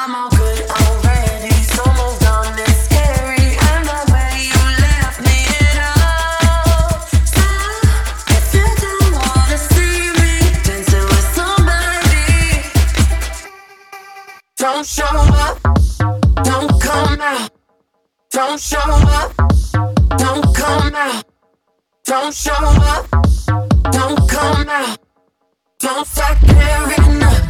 all good already. So moved on, it's scary. I'm the way you left me it all. So if you don't wanna see me dancing with somebody, don't show up, don't come out. Don't show up, don't come out. Don't show up, don't come out. Don't start caring.